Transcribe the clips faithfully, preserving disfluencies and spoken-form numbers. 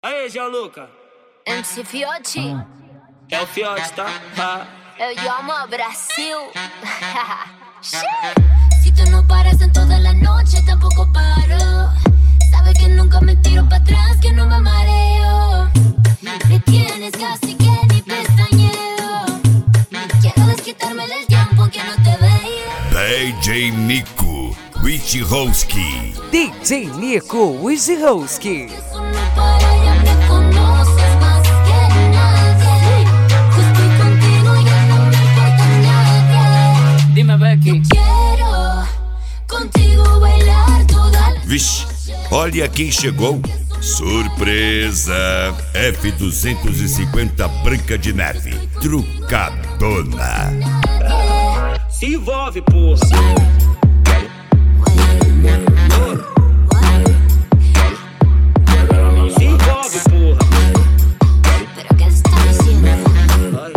Aí, Gianluca. M C Fiote. É o Fiote, tá? Ah. Eu llamo a Brasil. Si tú no paras en toda la noche, tampoco paro. Sabes que nunca me tiro para atrás, que no me mareo. Me tienes casi que ni pestañeo. Quiero desquitarme del tiempo que no te veía. D J Nico Wojciechowski. D J Nico Wojciechowski. Eso no para, ya me conoces más que nadie. Yo estoy contigo, ya no me importa nadie. Dime, Becky. Quiero contigo bailar toda la Vixe, olha quem chegou. Surpresa! F duzentos e cinquenta Branca de Neve, trucadona. Se envolve, porra. Se envolve, porra. Pero qué estás diciendo? Ai.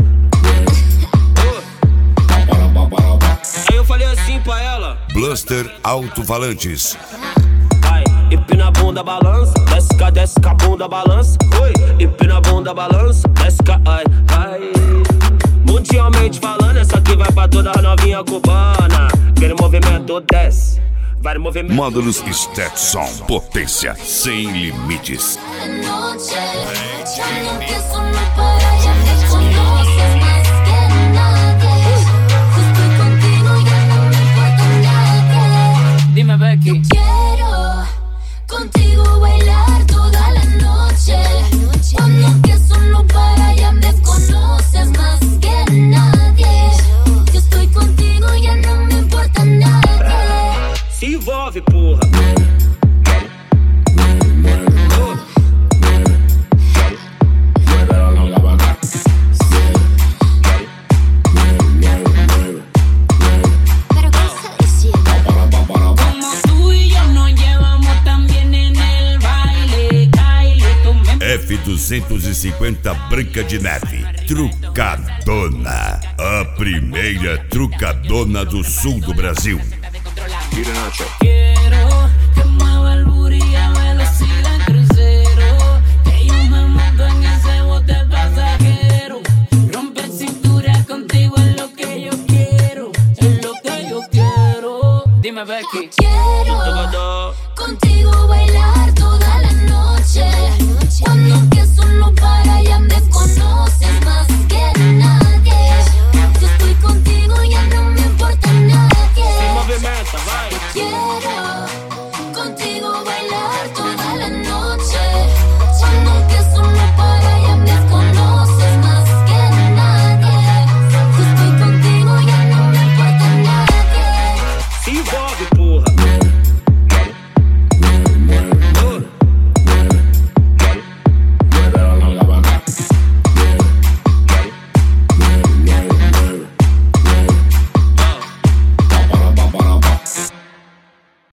Aí eu falei assim pra ela. Bluster Alto-Falantes. Vai, empina a bunda, balança. Desce cá, desce cá, bunda, balança. Oi, empina a bunda, balança. Desce cá, ai, ai. Mundialmente falando, essa aqui vai pra toda a novinha cubana. Aquele movimento desce. Vai no movimento. Módulos Stetson, potência sem limites. La noche, ya que eso no para, ya me conoces más que nadie. Yo estoy contigo, ya no me importa nadie. Dime, Becky. Quiero contigo bailar toda la noche. Cuando empiezo no para, ya me conoces más que nadie. Yo estoy contigo, ya no me importa nadie. Se envolve, porra. Pero qué estás diciendo? Como tú y yo nos llevamos tan bien en el baile, baile, tú me F duzentos e cinquenta Branca de Neve, trucadona. A primeira trucadona do sul do Brasil. quiero que mueva el booty a velocidad crucero, que yo me monto en ese bote pasajero. Romper cintura contigo es lo que yo quiero, es lo que yo quiero. Dime, Becky.